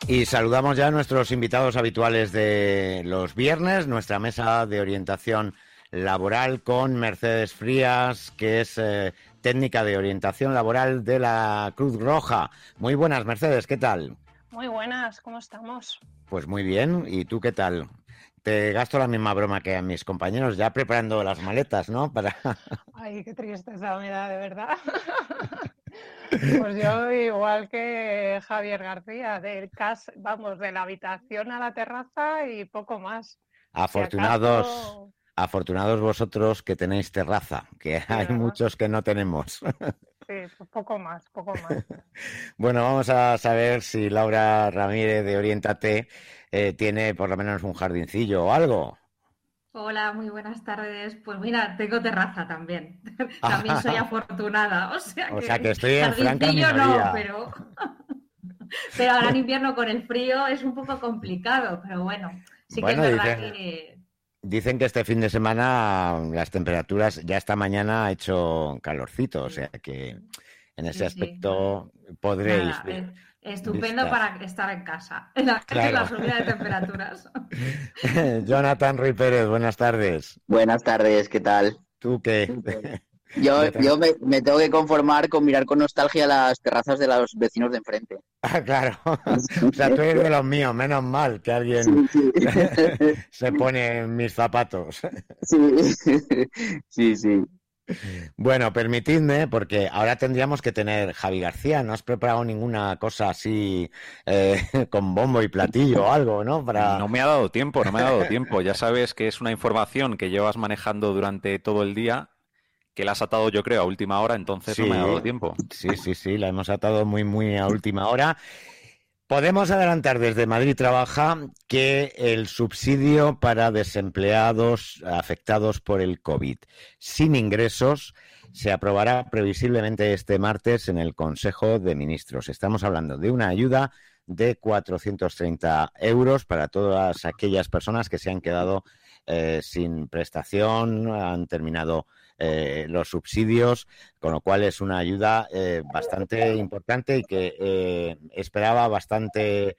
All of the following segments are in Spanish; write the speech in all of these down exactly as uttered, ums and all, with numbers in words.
Y saludamos ya a nuestros invitados habituales de los viernes, nuestra mesa de orientación laboral con Mercedes Frías, que es eh, técnica de orientación laboral de la Cruz Roja. Muy buenas, Mercedes, ¿qué tal? Muy buenas, ¿cómo estamos? Pues muy bien, ¿y tú qué tal? Te gasto la misma broma que a mis compañeros, ya preparando las maletas, ¿no? Para... Ay, qué tristeza me da, de verdad. Pues yo igual que Javier García, del cas, vamos, de la habitación a la terraza y poco más. Si Afortunados, acaso, afortunados vosotros que tenéis terraza, que sí, hay ¿verdad? muchos que no tenemos. Sí, pues poco más, poco más. Bueno, vamos a saber si Laura Ramírez de Oriéntate eh, tiene por lo menos un jardincillo o algo. Hola, muy buenas tardes. Pues mira, tengo terraza también. También soy afortunada. O sea O sea que que estoy en franca jardincillo no, minoría. pero, pero ahora en invierno con el frío es un poco complicado. Pero bueno, sí que es Bueno, verdad dicen, que dicen que este fin de semana las temperaturas, ya esta mañana ha hecho calorcito, o sí, sea que en ese sí, sí. Bueno, aspecto podréis nada, di- es estupendo disfrutar. para estar en casa, en la, en la Claro. subida de temperaturas. Jonathan Ruiz Pérez, buenas tardes. Buenas tardes, ¿qué tal? ¿Tú qué? Yo, Ya te- yo me, me tengo que conformar con mirar con nostalgia las terrazas de los vecinos de enfrente. Ah, claro. O sea, tú eres de los míos, menos mal que Sí, alguien sí. se pone en mis zapatos. Sí, sí, sí. Bueno, permitidme, porque ahora tendríamos que tener Javi García. ¿No has preparado ninguna cosa así eh, con bombo y platillo o algo, ¿no? Para... No me ha dado tiempo, no me ha dado tiempo. Ya sabes que es una información que llevas manejando durante todo el día, que la has atado yo creo a última hora, entonces no me ha Sí, dado tiempo. sí, sí, sí, la hemos atado muy, muy a última hora. Podemos adelantar desde Madrid Trabaja que el subsidio para desempleados afectados por el COVID sin ingresos se aprobará previsiblemente este martes en el Consejo de Ministros. Estamos hablando de una ayuda de cuatrocientos treinta euros para todas aquellas personas que se han quedado eh, sin prestación, han terminado eh, los subsidios, con lo cual es una ayuda eh, bastante importante y que eh, esperaba bastante,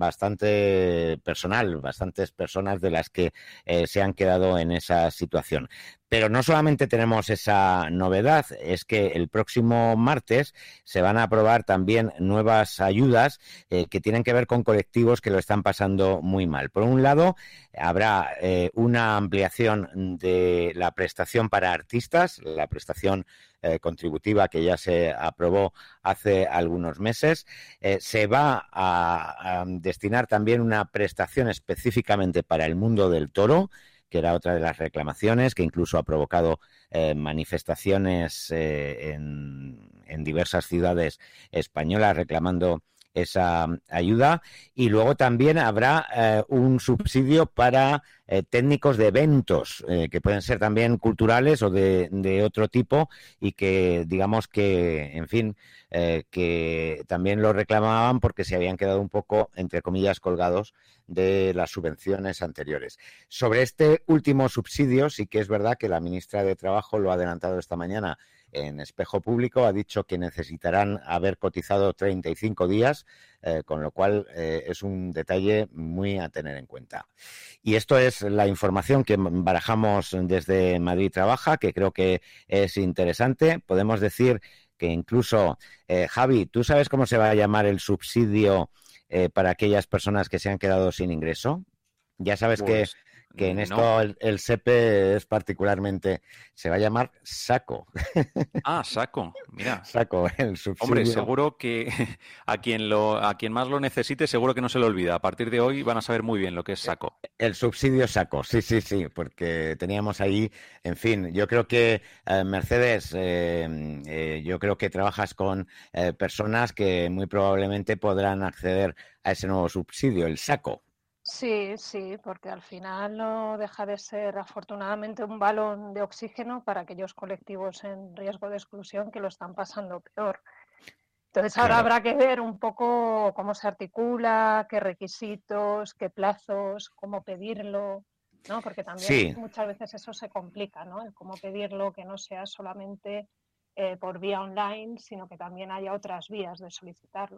bastante personal, bastantes personas de las que eh, se han quedado en esa situación. Pero no solamente tenemos esa novedad, es que el próximo martes se van a aprobar también nuevas ayudas eh, que tienen que ver con colectivos que lo están pasando muy mal. Por un lado, habrá eh, una ampliación de la prestación para artistas, la prestación eh, contributiva que ya se aprobó hace algunos meses. Eh, se va a, a destinar también una prestación específicamente para el mundo del toro, que era otra de las reclamaciones, que incluso ha provocado eh, manifestaciones eh, en, en diversas ciudades españolas reclamando esa ayuda. Y luego también habrá eh, un subsidio para eh, técnicos de eventos, eh, que pueden ser también culturales o de, de otro tipo, y que digamos que, en fin, eh, que también lo reclamaban porque se habían quedado un poco, entre comillas, colgados de las subvenciones anteriores. Sobre este último subsidio, sí que es verdad que la ministra de Trabajo lo ha adelantado esta mañana en Espejo Público, ha dicho que necesitarán haber cotizado treinta y cinco días, eh, con lo cual eh, es un detalle muy a tener en cuenta. Y esto es la información que barajamos desde Madrid Trabaja, que creo que es interesante. Podemos decir que incluso, eh, Javi, ¿tú sabes cómo se va a llamar el subsidio eh, para aquellas personas que se han quedado sin ingreso? Ya sabes que, Pues que en no. esto el, el S E P E es particularmente, se va a llamar saco. Ah, saco, mira. Saco, el Hombre, subsidio. seguro que a quien lo, a quien más lo necesite, seguro que no se lo olvida. A partir de hoy van a saber muy bien lo que es saco. El subsidio saco, sí, sí, sí, porque teníamos ahí, en fin, yo creo que, eh, Mercedes, eh, eh, yo creo que trabajas con eh, personas que muy probablemente podrán acceder a ese nuevo subsidio, el saco. Sí, sí, porque al final no deja de ser afortunadamente un balón de oxígeno para aquellos colectivos en riesgo de exclusión que lo están pasando peor. Entonces ahora Claro. habrá que ver un poco cómo se articula, qué requisitos, qué plazos, cómo pedirlo, ¿no? Porque también Sí, muchas veces eso se complica, ¿no? El cómo pedirlo, que no sea solamente eh, por vía online, sino que también haya otras vías de solicitarlo.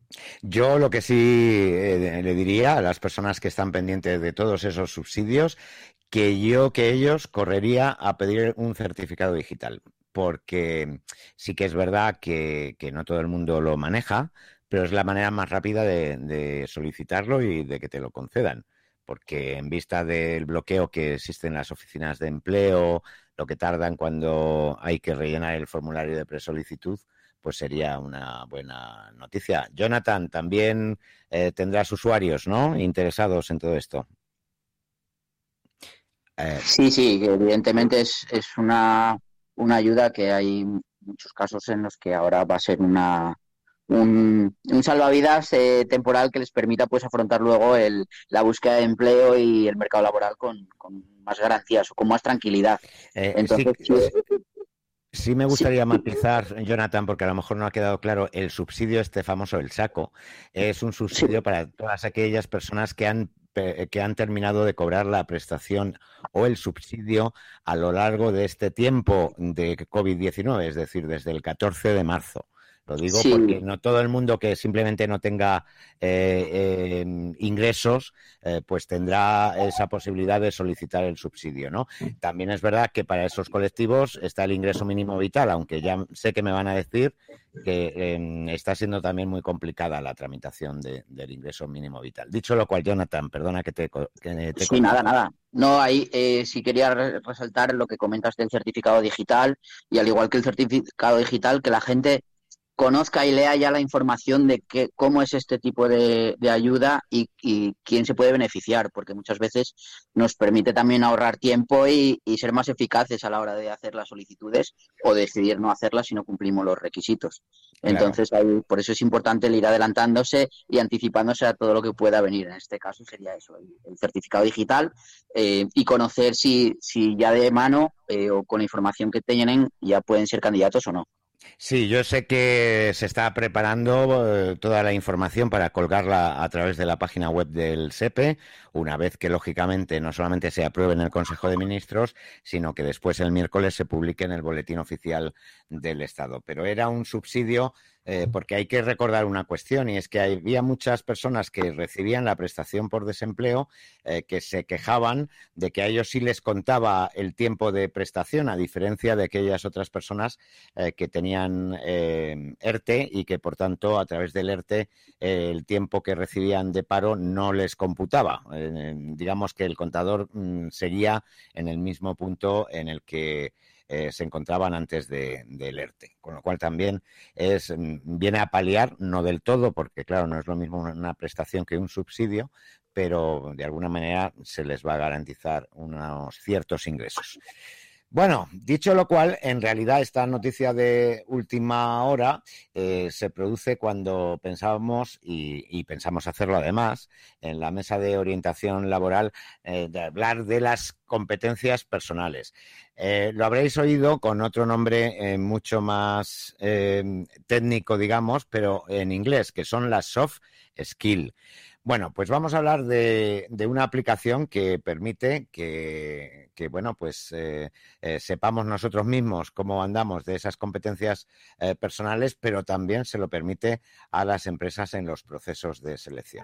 Yo lo que sí eh, le diría a las personas que están pendientes de todos esos subsidios, que yo que ellos correría a pedir un certificado digital, porque sí que es verdad que, que no todo el mundo lo maneja, pero es la manera más rápida de, de solicitarlo y de que te lo concedan, porque en vista del bloqueo que existe en las oficinas de empleo, lo que tardan cuando hay que rellenar el formulario de presolicitud, pues sería una buena noticia. Jonathan, también eh, tendrás usuarios, ¿no?, interesados en todo esto. Eh, Sí, sí, que evidentemente es, es una, una ayuda que hay muchos casos en los que ahora va a ser una, un, un salvavidas eh, temporal que les permita pues afrontar luego el, la búsqueda de empleo y el mercado laboral con, con más garantías o con más tranquilidad. eh, sí, Entonces, sí, sí, sí me sí, gustaría matizar, Jonathan, porque a lo mejor no ha quedado claro, el subsidio este famoso, el SACO, es un sí, subsidio para todas aquellas personas que han, que han terminado de cobrar la prestación o el subsidio a lo largo de este tiempo de COVID diecinueve, es decir, desde el catorce de marzo. Lo digo porque sí, no todo el mundo que simplemente no tenga eh, eh, ingresos, eh, pues tendrá esa posibilidad de solicitar el subsidio, ¿no? También es verdad que para esos colectivos está el ingreso mínimo vital, aunque ya sé que me van a decir que eh, está siendo también muy complicada la tramitación de, del ingreso mínimo vital. Dicho lo cual, Jonathan, perdona que te, que te he sí, nada, cortado. nada. No, ahí eh, sí quería re- resaltar lo que comentas del certificado digital y al igual que el certificado digital, que la gente conozca y lea ya la información de qué, cómo es este tipo de, de ayuda y, y quién se puede beneficiar, porque muchas veces nos permite también ahorrar tiempo y, y ser más eficaces a la hora de hacer las solicitudes o decidir no hacerlas si no cumplimos los requisitos. Claro. Entonces, ahí, por eso es importante el ir adelantándose y anticipándose a todo lo que pueda venir. En este caso sería eso, el, el certificado digital eh, y conocer si, si ya de mano eh, o con la información que tienen ya pueden ser candidatos o no. Sí, yo sé que se está preparando eh, toda la información para colgarla a través de la página web del SEPE, una vez que, lógicamente, no solamente se apruebe en el Consejo de Ministros, sino que después el miércoles se publique en el Boletín Oficial del Estado. Pero era un subsidio eh, porque hay que recordar una cuestión, y es que había muchas personas que recibían la prestación por desempleo eh, que se quejaban de que a ellos sí les contaba el tiempo de prestación, a diferencia de aquellas otras personas eh, que tenían eh, ERTE y que, por tanto, a través del ERTE eh, el tiempo que recibían de paro no les computaba. Eh, digamos que el contador mm, seguía en el mismo punto en el que eh, se encontraban antes de, del ERTE, con lo cual también es viene a paliar, no del todo, porque claro, no es lo mismo una prestación que un subsidio, pero de alguna manera se les va a garantizar unos ciertos ingresos. Bueno, dicho lo cual, en realidad esta noticia de última hora eh, se produce cuando pensábamos, y, y pensamos hacerlo además, en la mesa de orientación laboral, eh, de hablar de las competencias personales. Eh, lo habréis oído con otro nombre eh, mucho más eh, técnico, digamos, pero en inglés, que son las soft skills. Bueno, pues vamos a hablar de, de una aplicación que permite que, que bueno, pues eh, eh, sepamos nosotros mismos cómo andamos de esas competencias eh, personales, pero también se lo permite a las empresas en los procesos de selección.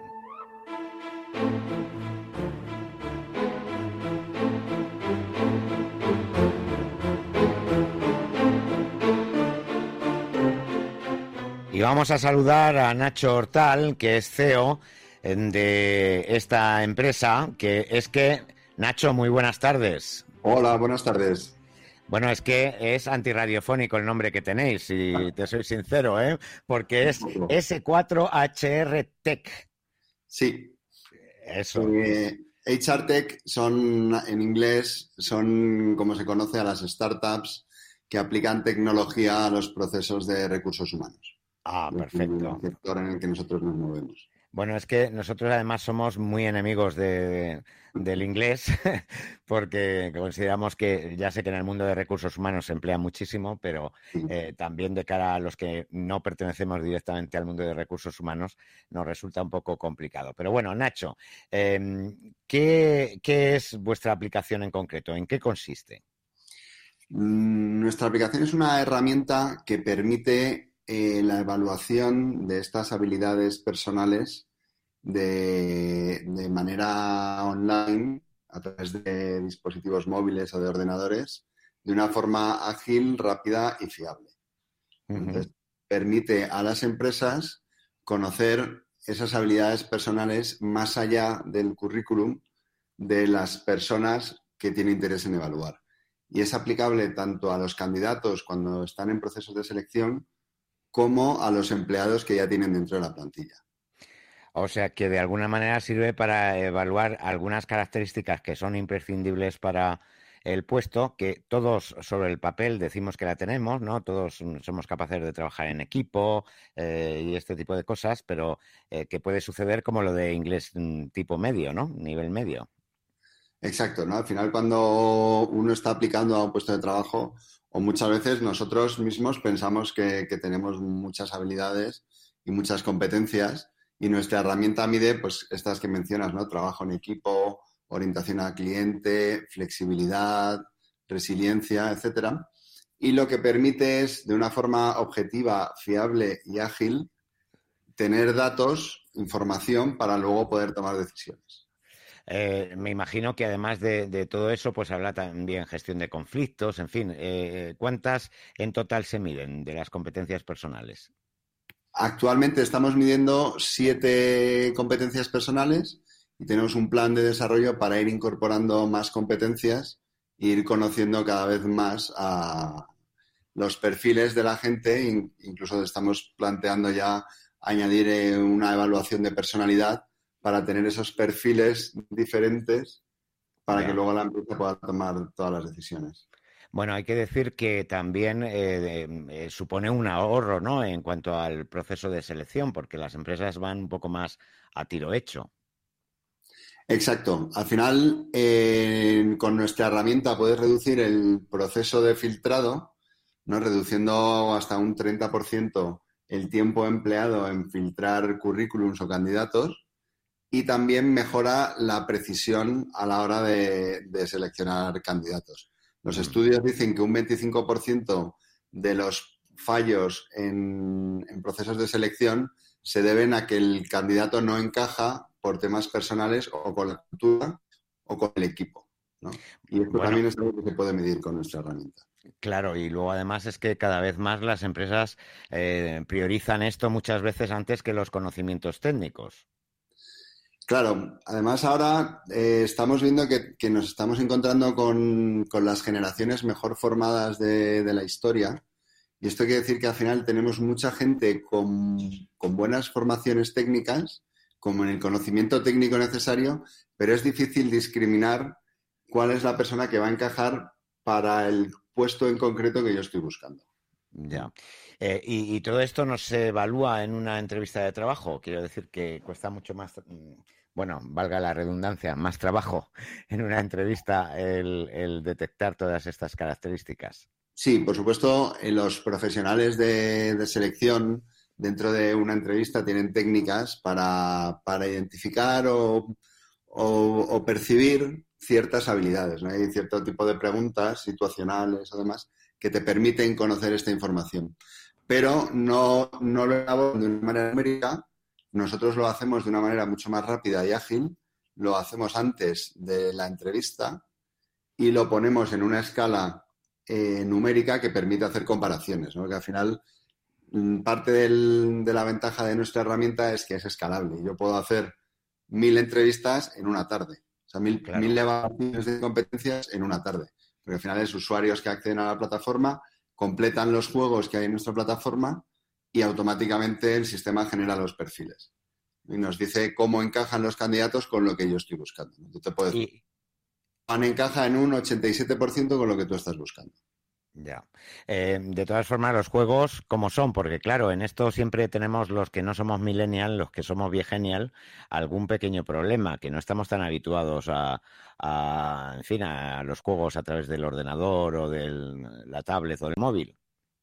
Y vamos a saludar a Nacho Hortal, que es C E O de esta empresa, que es que, Nacho, muy buenas tardes. Hola, buenas tardes. Bueno, es que es antirradiofónico el nombre que tenéis, si te soy sincero, ¿eh? Porque es ese cuatro H R Tech. Sí. Eso. Eh, H R Tech son, en inglés, son como se conoce a las startups que aplican tecnología a los procesos de recursos humanos. Ah, perfecto. El sector en el que nosotros nos movemos. Bueno, es que nosotros además somos muy enemigos de, del inglés porque consideramos que, ya sé que en el mundo de recursos humanos se emplea muchísimo, pero eh, también de cara a los que no pertenecemos directamente al mundo de recursos humanos nos resulta un poco complicado. Pero bueno, Nacho, eh, ¿qué, qué es vuestra aplicación en concreto? ¿En qué consiste? Nuestra aplicación es una herramienta que permite eh, la evaluación de estas habilidades personales de, de manera online, a través de dispositivos móviles o de ordenadores, de una forma ágil, rápida y fiable. Uh-huh. Entonces, permite a las empresas conocer esas habilidades personales más allá del currículum de las personas que tienen interés en evaluar. Y es aplicable tanto a los candidatos cuando están en procesos de selección como a los empleados que ya tienen dentro de la plantilla. O sea que de alguna manera sirve para evaluar algunas características que son imprescindibles para el puesto, que todos sobre el papel decimos que la tenemos, ¿no? Todos somos capaces de trabajar en equipo eh, y este tipo de cosas, pero eh, que puede suceder como lo de inglés tipo medio, ¿no? Nivel medio. Exacto, ¿no? Al final, cuando uno está aplicando a un puesto de trabajo, o muchas veces nosotros mismos pensamos que, que tenemos muchas habilidades y muchas competencias, y nuestra herramienta mide, pues, estas que mencionas, ¿no? Trabajo en equipo, orientación al cliente, flexibilidad, resiliencia, etcétera. Y lo que permite es, de una forma objetiva, fiable y ágil, tener datos, información, para luego poder tomar decisiones. Eh, me imagino que además de, de todo eso, pues habla también gestión de conflictos, en fin. Eh, ¿cuántas en total se miden de las competencias personales? Actualmente estamos midiendo siete competencias personales y tenemos un plan de desarrollo para ir incorporando más competencias e ir conociendo cada vez más a los perfiles de la gente. Incluso estamos planteando ya añadir una evaluación de personalidad para tener esos perfiles diferentes para yeah. que luego la empresa pueda tomar todas las decisiones. Bueno, hay que decir que también eh, eh, supone un ahorro, ¿no?, en cuanto al proceso de selección, porque las empresas van un poco más a tiro hecho. Exacto. Al final, eh, con nuestra herramienta puedes reducir el proceso de filtrado, ¿no?, reduciendo hasta un treinta por ciento el tiempo empleado en filtrar currículums o candidatos, y también mejora la precisión a la hora de, de seleccionar candidatos. Los estudios dicen que un veinticinco por ciento de los fallos en, en procesos de selección se deben a que el candidato no encaja por temas personales o con la cultura o con el equipo, ¿no? Y esto bueno, también es algo que se puede medir con nuestra herramienta. Claro, y luego además es que cada vez más las empresas eh, priorizan esto muchas veces antes que los conocimientos técnicos. Claro, además ahora eh, estamos viendo que, que nos estamos encontrando con, con las generaciones mejor formadas de, de la historia, y esto quiere decir que al final tenemos mucha gente con, con buenas formaciones técnicas, como en el conocimiento técnico necesario, pero es difícil discriminar cuál es la persona que va a encajar para el puesto en concreto que yo estoy buscando. Ya. Eh, y, y todo esto no se evalúa en una entrevista de trabajo. Quiero decir que cuesta mucho más, bueno, valga la redundancia, más trabajo en una entrevista el, el detectar todas estas características. Sí, por supuesto, los profesionales de, de selección dentro de una entrevista tienen técnicas para, para identificar o, o, o percibir ciertas habilidades, ¿no? Hay cierto tipo de preguntas situacionales o demás que te permiten conocer esta información. Pero no, no lo hago de una manera numérica, nosotros lo hacemos de una manera mucho más rápida y ágil, lo hacemos antes de la entrevista y lo ponemos en una escala eh, numérica que permite hacer comparaciones, ¿no? Que al final parte del, de la ventaja de nuestra herramienta es que es escalable. Yo puedo hacer mil entrevistas en una tarde, o sea, mil, claro. mil evaluaciones de competencias en una tarde. Porque al final es usuarios que acceden a la plataforma, completan los juegos que hay en nuestra plataforma y automáticamente el sistema genera los perfiles. Y nos dice cómo encajan los candidatos con lo que yo estoy buscando. Yo te puedo decir, Juan encaja en un ochenta y siete por ciento con lo que tú estás buscando. Ya. Eh, de todas formas, los juegos, ¿cómo son? Porque, claro, en esto siempre tenemos los que no somos millennial, los que somos viegenial, algún pequeño problema, que no estamos tan habituados a, a, en fin, a los juegos a través del ordenador o de la tablet o del móvil.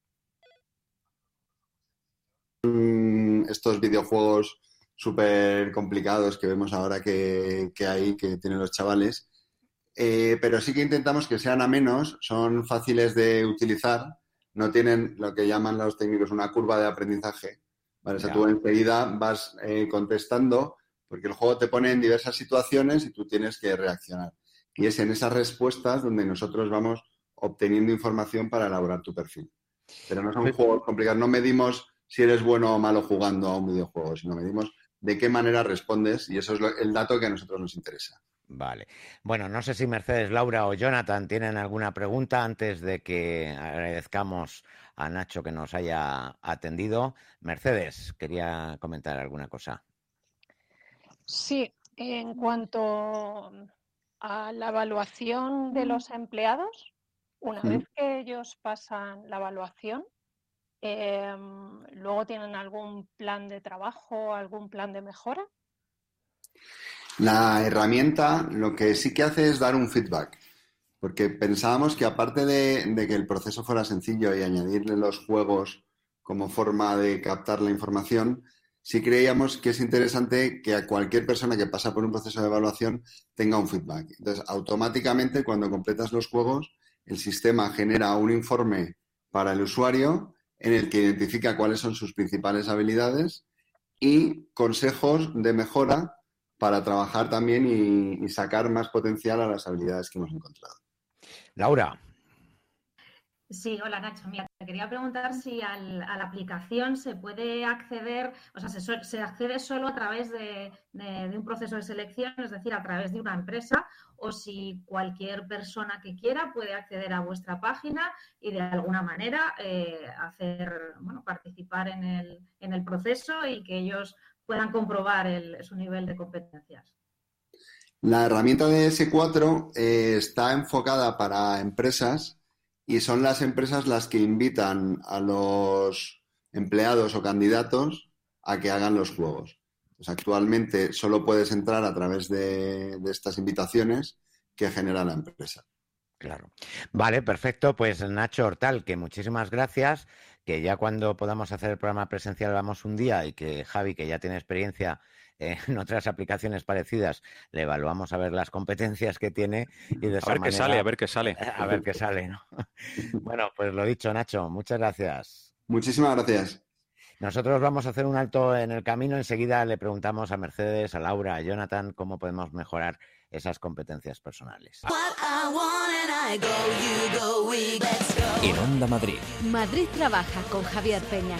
Estos videojuegos súper complicados que vemos ahora que, que hay, que tienen los chavales, Eh, pero sí que intentamos que sean amenos, son fáciles de utilizar no tienen lo que llaman los técnicos una curva de aprendizaje, ¿vale? O sea, Ya. tú enseguida vas eh, contestando porque el juego te pone en diversas situaciones y tú tienes que reaccionar. Y es en esas respuestas donde nosotros vamos obteniendo información para elaborar tu perfil. Pero no son Sí. juegos complicados, no medimos si eres bueno o malo jugando a un videojuego, sino medimos de qué manera respondes y eso es lo- el dato que a nosotros nos interesa. Vale. Bueno, no sé si Mercedes, Laura o Jonathan tienen alguna pregunta antes de que agradezcamos a Nacho que nos haya atendido. Mercedes, quería comentar alguna cosa. Sí, en cuanto a la evaluación de los empleados, una ¿Mm? vez que ellos pasan la evaluación, eh, ¿luego tienen algún plan de trabajo, algún plan de mejora? La herramienta lo que sí que hace es dar un feedback, porque pensábamos que aparte de, de que el proceso fuera sencillo y añadirle los juegos como forma de captar la información, sí creíamos que es interesante que a cualquier persona que pasa por un proceso de evaluación tenga un feedback. Entonces, automáticamente cuando completas los juegos, el sistema genera un informe para el usuario en el que identifica cuáles son sus principales habilidades y consejos de mejora para trabajar también y, y sacar más potencial a las habilidades que hemos encontrado. Laura. Sí, hola Nacho. Mira, te quería preguntar si al, a la aplicación se puede acceder, o sea, se, se accede solo a través de, de, de un proceso de selección, es decir, a través de una empresa, o si cualquier persona que quiera puede acceder a vuestra página y de alguna manera eh, hacer, bueno, participar en el, en el proceso y que ellos puedan comprobar el, su nivel de competencias. La herramienta de ese cuatro eh, está enfocada para empresas y son las empresas las que invitan a los empleados o candidatos a que hagan los juegos. Pues actualmente solo puedes entrar a través de, de estas invitaciones que genera la empresa. Claro. Vale, perfecto. Pues Nacho Hortal, que muchísimas gracias, que ya cuando podamos hacer el programa presencial vamos un día y que Javi, que ya tiene experiencia en otras aplicaciones parecidas, le evaluamos a ver las competencias que tiene y de A esa ver qué manera sale, a ver qué sale. a ver qué sale, ¿no? Bueno, pues lo dicho, Nacho, muchas gracias. Muchísimas gracias. Nosotros vamos a hacer un alto en el camino. Enseguida le preguntamos a Mercedes, a Laura, a Jonathan cómo podemos mejorar esas competencias personales. En Onda Madrid. Madrid Trabaja con Javier Peña.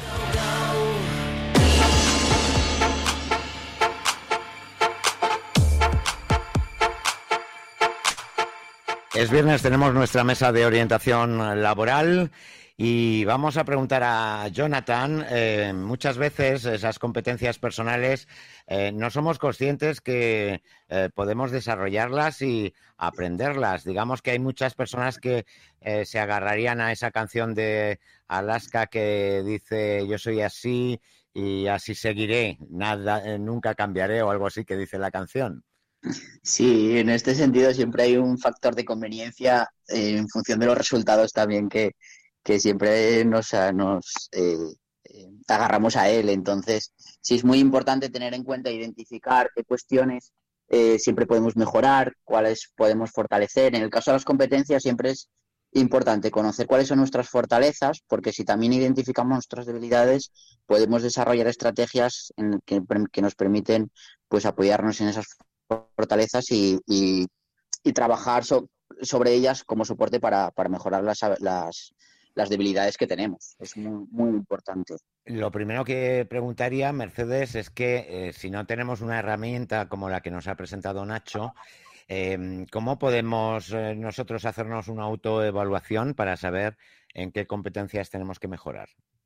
Es viernes, tenemos nuestra mesa de orientación laboral y vamos a preguntar a Jonathan. Eh, muchas veces esas competencias personales eh, no somos conscientes que eh, podemos desarrollarlas y aprenderlas. Digamos que hay muchas personas que eh, se agarrarían a esa canción de Alaska que dice yo soy así y así seguiré, nada, eh, nunca cambiaré o algo así que dice la canción. Sí, en este sentido siempre hay un factor de conveniencia eh, en función de los resultados también que, que siempre nos, nos eh, eh, agarramos a él. Entonces, sí es muy importante tener en cuenta, identificar qué cuestiones eh, siempre podemos mejorar, cuáles podemos fortalecer. En el caso de las competencias siempre es importante conocer cuáles son nuestras fortalezas, porque si también identificamos nuestras debilidades, podemos desarrollar estrategias en que, que nos permiten pues apoyarnos en esas fortalezas y, y, y trabajar so, sobre ellas como soporte para, para mejorar las, las, las debilidades que tenemos. Es muy, muy importante. Lo primero que preguntaría, Mercedes, es que eh, si no tenemos una herramienta como la que nos ha presentado Nacho, eh, ¿cómo podemos eh, nosotros hacernos una autoevaluación para saber en qué competencias tenemos que mejorar?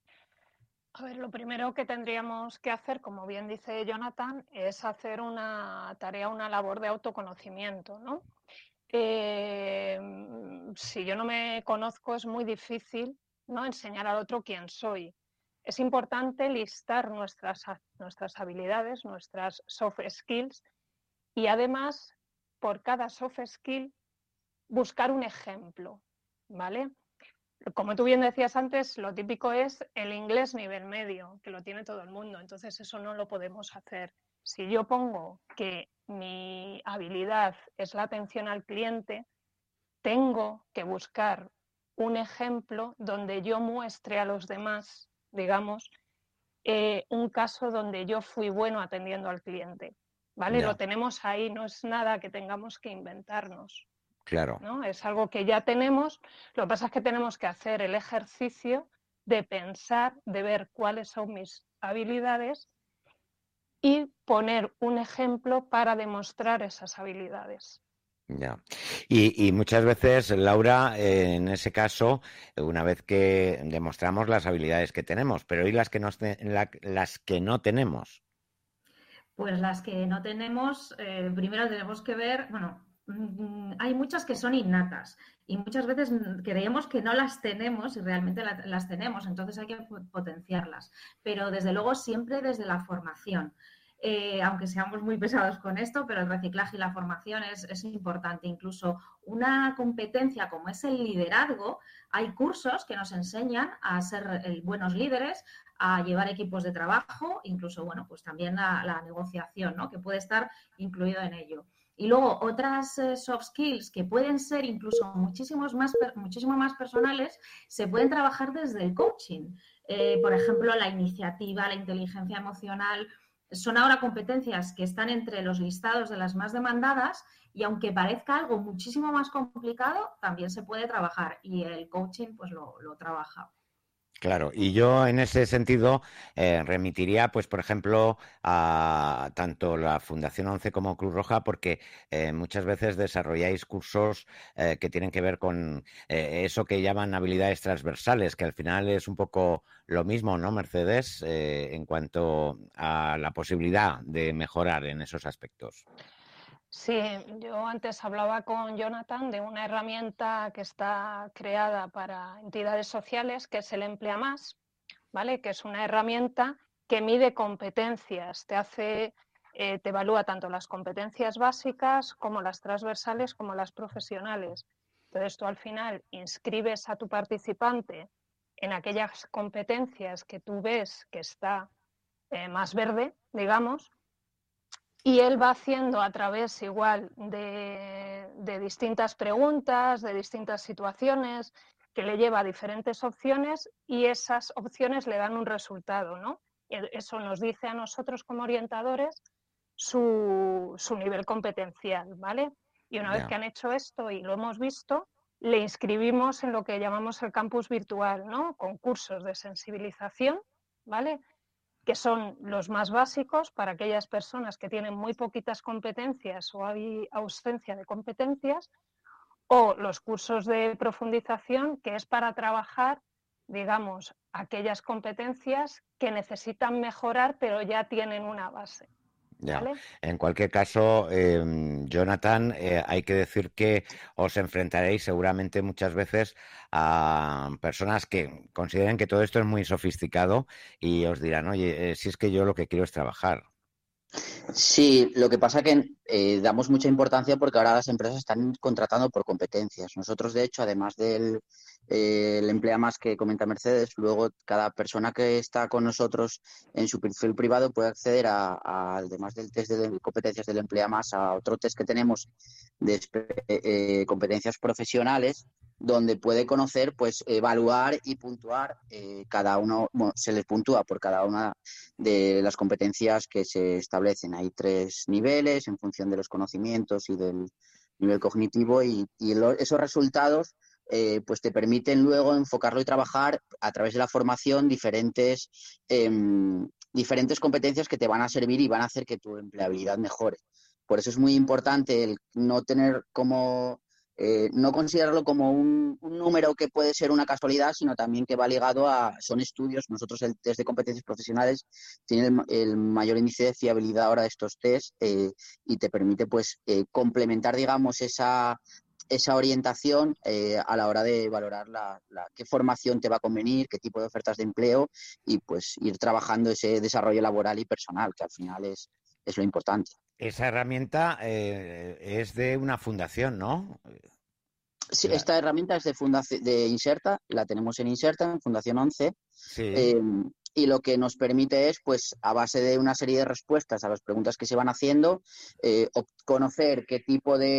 A ver, lo primero que tendríamos que hacer, como bien dice Jonathan, es hacer una tarea, una labor de autoconocimiento, ¿no? Eh, si yo no me conozco es muy difícil, ¿no?, enseñar al otro quién soy. Es importante listar nuestras, nuestras habilidades, nuestras soft skills y además por cada soft skill buscar un ejemplo, ¿vale? Como tú bien decías antes, lo típico es el inglés nivel medio, que lo tiene todo el mundo, entonces eso no lo podemos hacer. Si yo pongo que mi habilidad es la atención al cliente, tengo que buscar un ejemplo donde yo muestre a los demás, digamos, eh, un caso donde yo fui bueno atendiendo al cliente, ¿vale? Ya. Lo tenemos ahí, no es nada que tengamos que inventarnos, Claro. ¿no? Es algo que ya tenemos, lo que pasa es que tenemos que hacer el ejercicio de pensar, de ver cuáles son mis habilidades y poner un ejemplo para demostrar esas habilidades. Ya. Y, y muchas veces, Laura, eh, en ese caso, una vez que demostramos las habilidades que tenemos, pero ¿y las que, nos te- la- las que no tenemos? Pues las que no tenemos, eh, primero tenemos que ver, bueno, mm, hay muchas que son innatas y muchas veces mm, creemos que no las tenemos y realmente la- las tenemos, entonces hay que po- potenciarlas. Pero desde luego siempre desde la formación. Eh, aunque seamos muy pesados con esto, pero el reciclaje y la formación es, es importante. Incluso una competencia como es el liderazgo, hay cursos que nos enseñan a ser eh, buenos líderes, a llevar equipos de trabajo, incluso, bueno, pues también la, la negociación, ¿no? Que puede estar incluido en ello. Y luego otras eh, soft skills que pueden ser incluso muchísimos más, muchísimo más personales, se pueden trabajar desde el coaching. Eh, por ejemplo, la iniciativa, la inteligencia emocional, son ahora competencias que están entre los listados de las más demandadas y aunque parezca algo muchísimo más complicado, también se puede trabajar y el coaching pues lo, lo trabaja. Claro, y yo en ese sentido eh, remitiría, pues, por ejemplo, a tanto la Fundación ONCE como Cruz Roja, porque eh, muchas veces desarrolláis cursos eh, que tienen que ver con eh, eso que llaman habilidades transversales, que al final es un poco lo mismo, ¿no, Mercedes? Eh, en cuanto a la posibilidad de mejorar en esos aspectos. Sí, yo antes hablaba con Jonathan de una herramienta que está creada para entidades sociales, que es el Emplea Más, ¿vale? Que es una herramienta que mide competencias, te hace, eh, te evalúa tanto las competencias básicas como las transversales como las profesionales. Entonces tú al final inscribes a tu participante en aquellas competencias que tú ves que está eh, más verde, digamos, y él va haciendo a través igual de, de distintas preguntas, de distintas situaciones, que le lleva a diferentes opciones y esas opciones le dan un resultado, ¿no? Y eso nos dice a nosotros como orientadores su, su nivel competencial, ¿vale? Y una vez Ya. que han hecho esto y lo hemos visto, le inscribimos en lo que llamamos el campus virtual, ¿no? Con cursos de sensibilización, ¿vale? Que son los más básicos para aquellas personas que tienen muy poquitas competencias o hay ausencia de competencias, o los cursos de profundización, que es para trabajar, digamos, aquellas competencias que necesitan mejorar, pero ya tienen una base. Ya. ¿Vale? En cualquier caso, eh, Jonathan, eh, hay que decir que os enfrentaréis seguramente muchas veces a personas que consideren que todo esto es muy sofisticado y os dirán, oye, eh, si es que yo lo que quiero es trabajar. Sí, lo que pasa que eh, damos mucha importancia porque ahora las empresas están contratando por competencias. Nosotros, de hecho, además del eh, el Emplea Más que comenta Mercedes, luego cada persona que está con nosotros en su perfil privado puede acceder a, a además del test de competencias del Emplea Más, a otro test que tenemos de eh, competencias profesionales, donde puede conocer, pues, evaluar y puntuar eh, cada uno, bueno, se les puntúa por cada una de las competencias que se establecen. Hay tres niveles en función de los conocimientos y del nivel cognitivo y, y lo, esos resultados eh, pues te permiten luego enfocarlo y trabajar a través de la formación diferentes, eh, diferentes competencias que te van a servir y van a hacer que tu empleabilidad mejore. Por eso es muy importante el no tener como Eh, no considerarlo como un, un número que puede ser una casualidad, sino también que va ligado a, son estudios. Nosotros el test de competencias profesionales tiene el, el mayor índice de fiabilidad ahora de estos test eh, y te permite pues eh, complementar, digamos, esa, esa orientación eh, a la hora de valorar la, la, qué formación te va a convenir, qué tipo de ofertas de empleo y pues ir trabajando ese desarrollo laboral y personal, que al final es, es lo importante. Esa herramienta eh, es de una fundación, ¿no? Sí, La... esta herramienta es de, fundación, de Inserta, la tenemos en Inserta, en Fundación ONCE, Sí. eh, y lo que nos permite es, pues, a base de una serie de respuestas a las preguntas que se van haciendo, eh, conocer qué tipo de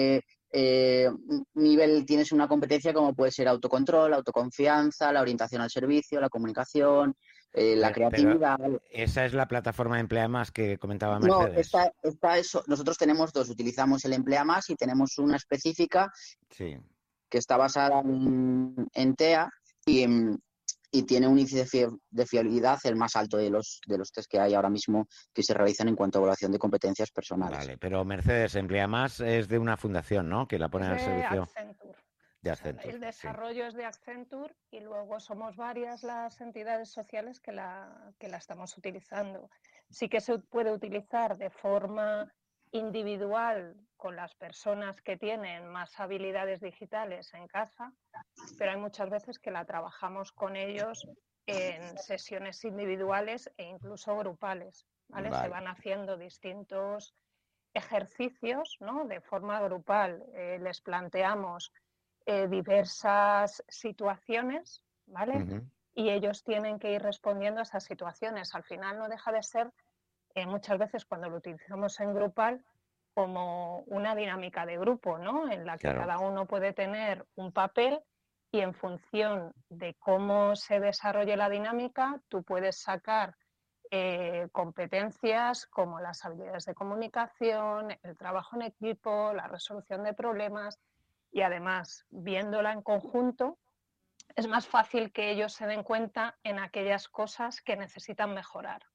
eh, nivel tienes una competencia como puede ser autocontrol, autoconfianza, la orientación al servicio, la comunicación, eh, la Pero, pero creatividad. esa es la plataforma de Emplea Más que comentaba No, Mercedes. esta, esta es, nosotros tenemos dos, utilizamos el Emplea Más y tenemos una específica Sí. que está basada en, en T E A y, en- y tiene un índice de, fie- de fiabilidad el más alto de los, de los test que hay ahora mismo que se realizan en cuanto a evaluación de competencias personales. Vale, pero Mercedes, Emplea Más es de una fundación, ¿no? Que la pone Es al de servicio Accenture. de O sea, Accenture. el Sí. desarrollo es de Accenture y luego somos varias las entidades sociales que la, que la estamos utilizando. Sí que se puede utilizar de forma individual con las personas que tienen más habilidades digitales en casa, pero hay muchas veces que la trabajamos con ellos en sesiones individuales e incluso grupales, ¿vale? Vale. Se van haciendo distintos ejercicios, ¿no? De forma grupal. Eh, les planteamos eh, diversas situaciones, ¿vale? Ujú. Y ellos tienen que ir respondiendo a esas situaciones. Al final no deja de ser, eh, muchas veces cuando lo utilizamos en grupal, como una dinámica de grupo, ¿no? En la que Claro. cada uno puede tener un papel y en función de cómo se desarrolle la dinámica, tú puedes sacar eh, competencias como las habilidades de comunicación, el trabajo en equipo, la resolución de problemas y además, viéndola en conjunto, es más fácil que ellos se den cuenta en aquellas cosas que necesitan mejorar.